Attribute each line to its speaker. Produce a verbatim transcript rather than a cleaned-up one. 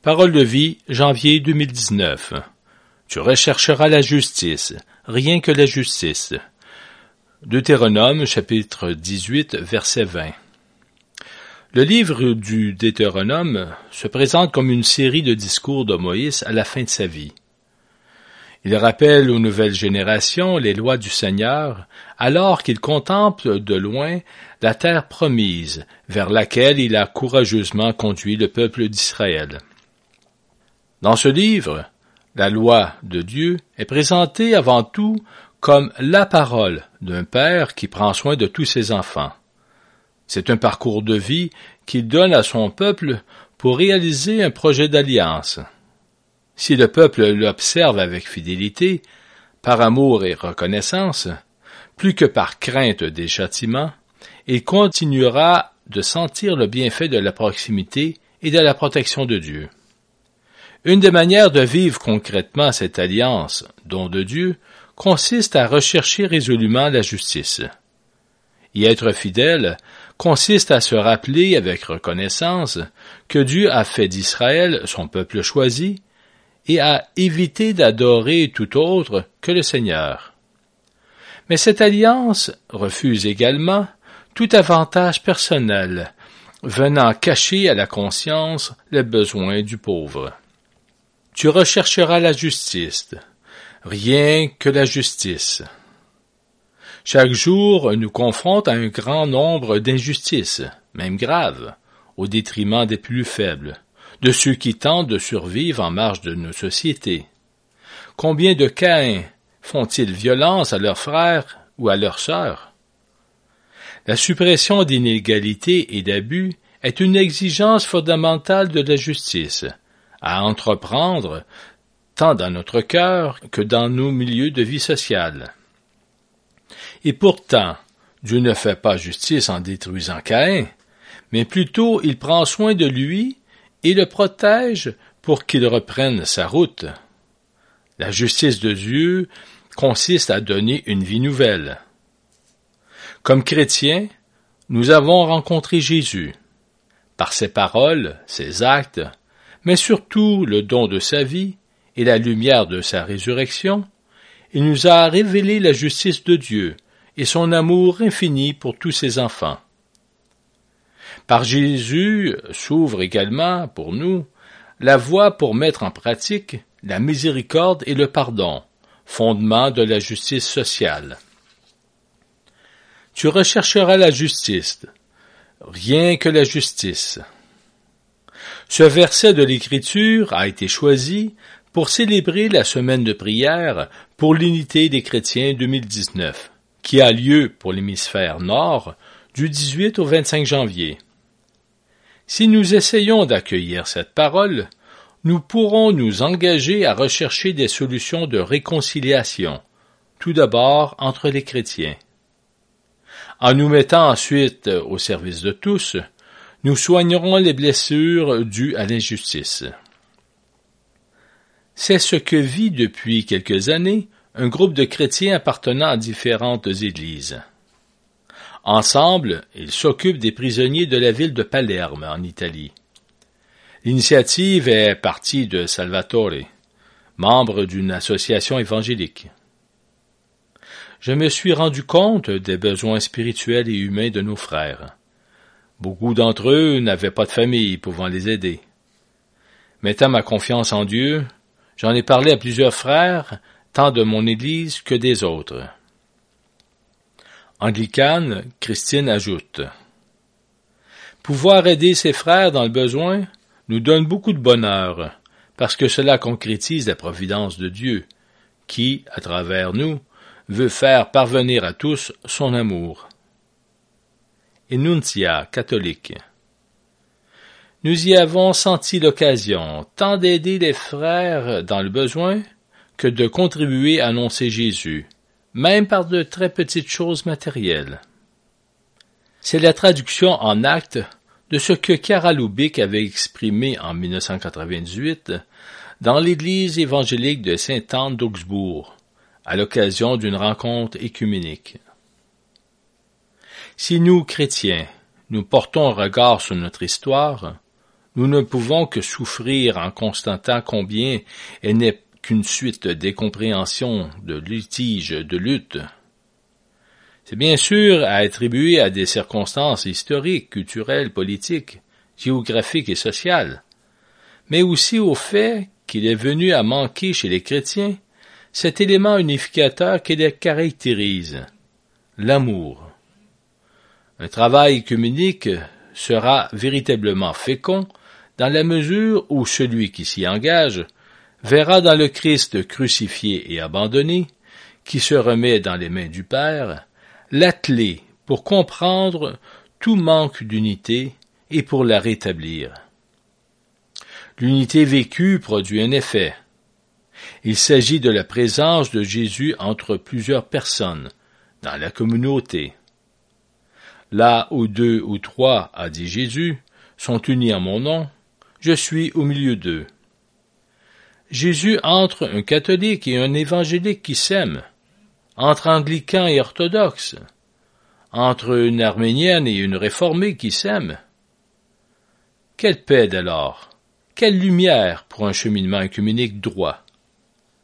Speaker 1: Parole de vie, janvier deux mille dix-neuf. Tu rechercheras la justice, rien que la justice. Deutéronome, chapitre dix-huit, verset vingt. Le livre du Deutéronome se présente comme une série de discours de Moïse à la fin de sa vie. Il rappelle aux nouvelles générations les lois du Seigneur, alors qu'il contemple de loin la terre promise, vers laquelle il a courageusement conduit le peuple d'Israël. Dans ce livre, la loi de Dieu est présentée avant tout comme la parole d'un père qui prend soin de tous ses enfants. C'est un parcours de vie qu'il donne à son peuple pour réaliser un projet d'alliance. Si le peuple l'observe avec fidélité, par amour et reconnaissance, plus que par crainte des châtiments, il continuera de sentir le bienfait de la proximité et de la protection de Dieu. Une des manières de vivre concrètement cette alliance, don de Dieu, consiste à rechercher résolument la justice. Y être fidèle consiste à se rappeler avec reconnaissance que Dieu a fait d'Israël son peuple choisi et à éviter d'adorer tout autre que le Seigneur. Mais cette alliance refuse également tout avantage personnel, venant cacher à la conscience les besoins du pauvre. Tu rechercheras la justice, rien que la justice. Chaque jour nous confronte à un grand nombre d'injustices, même graves, au détriment des plus faibles, de ceux qui tentent de survivre en marge de nos sociétés. Combien de Caïns font-ils violence à leurs frères ou à leurs sœurs? La suppression d'inégalités et d'abus est une exigence fondamentale de la justice, à entreprendre tant dans notre cœur que dans nos milieux de vie sociale. Et pourtant, Dieu ne fait pas justice en détruisant Caïn, mais plutôt il prend soin de lui et le protège pour qu'il reprenne sa route. La justice de Dieu consiste à donner une vie nouvelle. Comme chrétiens, nous avons rencontré Jésus. Par ses paroles, ses actes, mais surtout le don de sa vie et la lumière de sa résurrection, il nous a révélé la justice de Dieu et son amour infini pour tous ses enfants. Par Jésus s'ouvre également, pour nous, la voie pour mettre en pratique la miséricorde et le pardon, fondement de la justice sociale. Tu rechercheras la justice, rien que la justice. Ce verset de l'Écriture a été choisi pour célébrer la semaine de prière pour l'unité des chrétiens deux mille dix-neuf, qui a lieu pour l'hémisphère nord du dix-huit au vingt-cinq janvier. Si nous essayons d'accueillir cette parole, nous pourrons nous engager à rechercher des solutions de réconciliation, tout d'abord entre les chrétiens. En nous mettant ensuite au service de tous, nous soignerons les blessures dues à l'injustice. C'est ce que vit depuis quelques années un groupe de chrétiens appartenant à différentes églises. Ensemble, ils s'occupent des prisonniers de la ville de Palerme, en Italie. L'initiative est partie de Salvatore, membre d'une association évangélique. Je me suis rendu compte des besoins spirituels et humains de nos frères. Beaucoup d'entre eux n'avaient pas de famille pouvant les aider. Mettant ma confiance en Dieu, j'en ai parlé à plusieurs frères, tant de mon Église que des autres. Anglicane, Christine ajoute: pouvoir aider ses frères dans le besoin nous donne beaucoup de bonheur, parce que cela concrétise la providence de Dieu, qui, à travers nous, veut faire parvenir à tous son amour. Enuncia, catholique. Nous y avons senti l'occasion tant d'aider les frères dans le besoin que de contribuer à annoncer Jésus, même par de très petites choses matérielles. C'est la traduction en actes de ce que Chiara Lubich avait exprimé en mille neuf cent quatre-vingt-dix-huit dans l'église évangélique de Sainte-Anne d'Augsbourg, à l'occasion d'une rencontre écuménique. Si nous, chrétiens, nous portons un regard sur notre histoire, Nous ne pouvons que souffrir en constatant combien elle n'est qu'une suite d'incompréhension, de litiges, de luttes. C'est bien sûr à attribuer à des circonstances historiques, culturelles, politiques, géographiques et sociales, mais aussi au fait qu'il est venu à manquer chez les chrétiens cet élément unificateur qui les caractérise, l'amour. Un travail œcuménique sera véritablement fécond dans la mesure où celui qui s'y engage verra dans le Christ crucifié et abandonné, qui se remet dans les mains du Père, la clé pour comprendre tout manque d'unité et pour la rétablir. L'unité vécue produit un effet. Il s'agit de la présence de Jésus entre plusieurs personnes, dans la communauté. Là où deux ou trois, a dit Jésus, sont unis en mon nom, je suis au milieu d'eux. Jésus entre un catholique et un évangélique qui s'aiment, entre anglicans et orthodoxes, entre une arménienne et une réformée qui s'aiment. Quelle paix alors, quelle lumière pour un cheminement œcuménique droit.